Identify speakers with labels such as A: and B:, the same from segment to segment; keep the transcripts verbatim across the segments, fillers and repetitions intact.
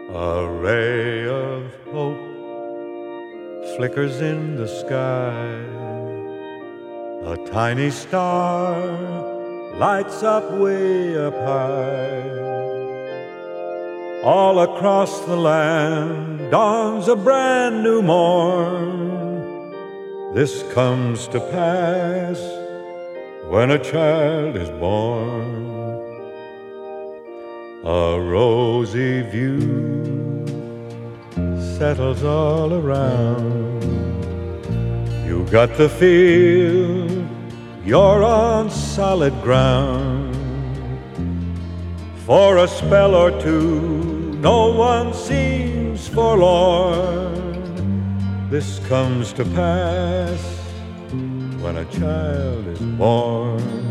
A: A ray of hope flickers in the sky. A tiny star lights up way up high. All across the land dawns a brand new morn. This comes to pass when a child is born. A rosy view settles all around. You got the feel you're on solid ground. For a spell or two, no one seems forlorn. This comes to pass when a child is born.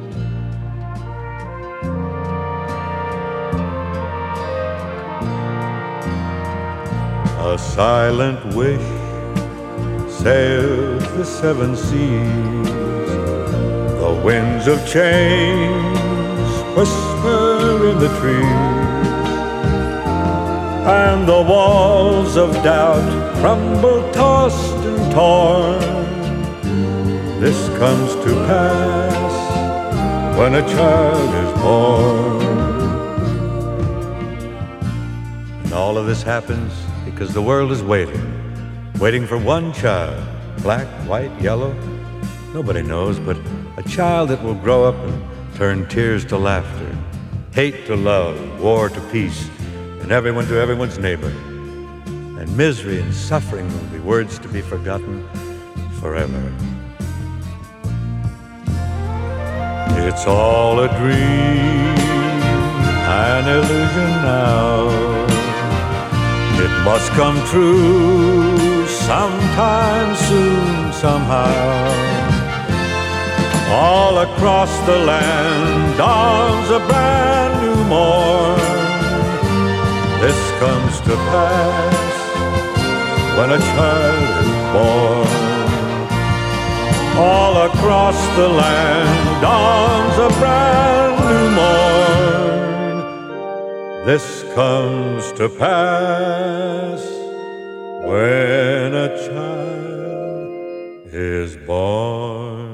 A: A silent wish sails the seven seas. The winds of change whisper in the trees, and the walls of doubt crumble, tossed and torn. This comes to pass when a child is born. And all of this happens because the world is waiting, waiting for one child, black, white, yellow, nobody knows, but a child that will grow up and turn tears to laughter, hate to love, war to peace, and everyone to everyone's neighbor. And misery and suffering will be words to be forgotten forever. It's all a dream, an illusion now. It must come true sometime soon, somehow. All across the land dawns a brand new morn. This comes to pass when a child is born. All across the land dawns a brand new morn. This comes to pass when a child is born.